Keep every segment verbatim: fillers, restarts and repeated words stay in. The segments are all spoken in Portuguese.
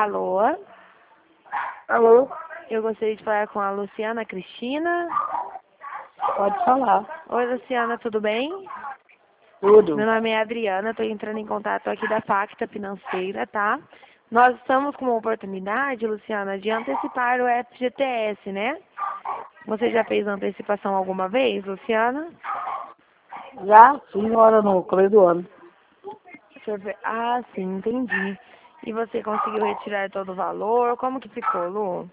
Alô? Alô? Eu gostaria de falar com a Luciana Cristina. Pode falar. Oi, Luciana, tudo bem? Tudo. Meu nome é Adriana, estou entrando em contato aqui da Facta Financeira, tá? Nós estamos com uma oportunidade, Luciana, de antecipar o F G T S, né? Você já fez antecipação alguma vez, Luciana? Já fiz hora no começo do ano. Deixa eu ver. Ah, sim, entendi. E você conseguiu retirar todo o valor? Como que ficou, Lu?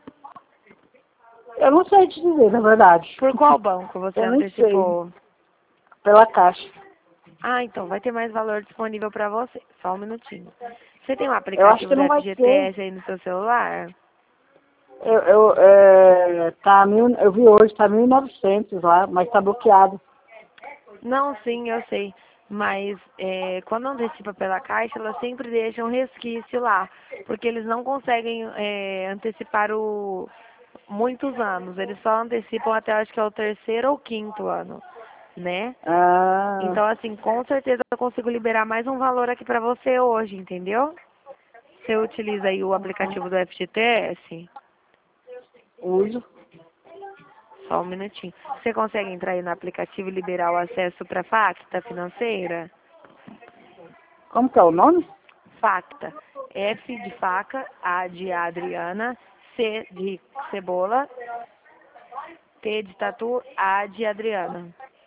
Eu não sei te dizer, na verdade. Por qual banco você Eu nem sei. antecipou? Pela Caixa. Ah, então vai ter mais valor disponível para você. Só um minutinho. Você tem um Eu acho aplicativo que do não vai ter. F G T S aí no seu celular? Eu, eu, é, tá mil, eu vi hoje, tá mil e novecentos lá, mas tá bloqueado. Não, sim, eu sei. Mas é, quando antecipa pela Caixa, elas sempre deixam resquício lá. Porque eles não conseguem é, antecipar o muitos anos. Eles só antecipam até acho que é o terceiro ou quinto ano, né? Ah, Então, assim, com certeza eu consigo liberar mais um valor aqui pra você hoje, entendeu? Você utiliza aí o aplicativo do F G T S? uso. Só um minutinho. Você consegue entrar aí no aplicativo e liberar o acesso para Facta Financeira? Como que é o nome? Facta. F de faca, A de Adriana, C de cebola, T de tatu, A de Adriana.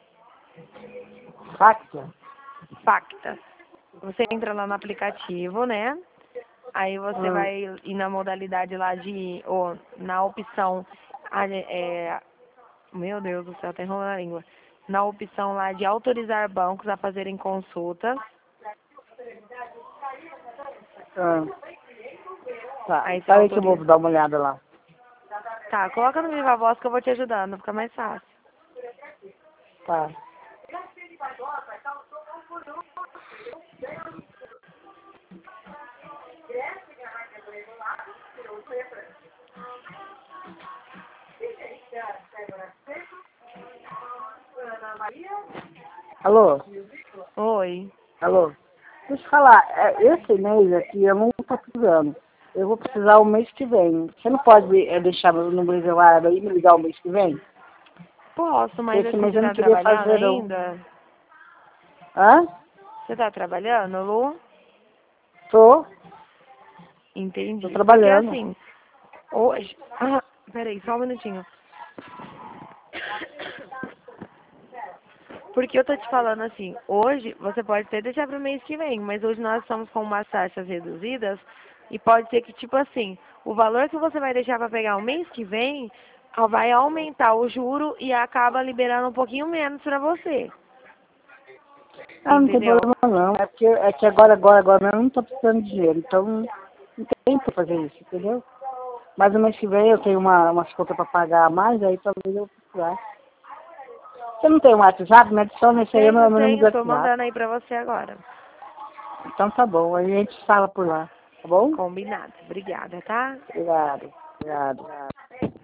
Facta. Facta. Você entra lá no aplicativo, né? Aí você Hum. vai ir na modalidade lá de, ou na opção, a- é, meu Deus do céu, tá enrolando a língua. Na opção lá de autorizar bancos a fazerem consultas. Ah. Tá, Aí você peraí que eu vou autoriza. dar uma olhada lá. Tá, coloca no Viva Voz que eu vou te ajudando, fica mais fácil. Tá. Alô? Oi. Alô? Deixa eu falar, é, esse mês aqui eu não estou precisando. Eu vou precisar o mês que vem. Você não pode é, deixar meu número reservado aí e me ligar o mês que vem? Posso, mas Esse assim, mês você eu não tá queria trabalhando fazer, não. ainda? Hã? Você tá trabalhando, Lu? Tô, tô Entendi. Porque trabalhando. assim, hoje... Ah, peraí, só um minutinho. Porque eu tô te falando assim, hoje você pode até deixar pro mês que vem, mas hoje nós estamos com umas taxas reduzidas e pode ser que, tipo assim, o valor que você vai deixar para pegar o mês que vem ah, vai aumentar o juro e acaba liberando um pouquinho menos para você. Ah, não tem Entendeu? problema não. É que, é que agora, agora, agora eu não tô precisando de dinheiro. Então não tem pra fazer isso, entendeu? Mas no mês que vem eu tenho uma, umas contas pra pagar a mais, aí talvez eu precisar. Você não tem um WhatsApp? Me adiciona esse aí, é meu Tenho, meu número do tenho, tô WhatsApp. mandando aí pra você agora. Então tá bom, aí a gente fala por lá, tá bom? Combinado. Obrigada, tá? Obrigado, obrigado.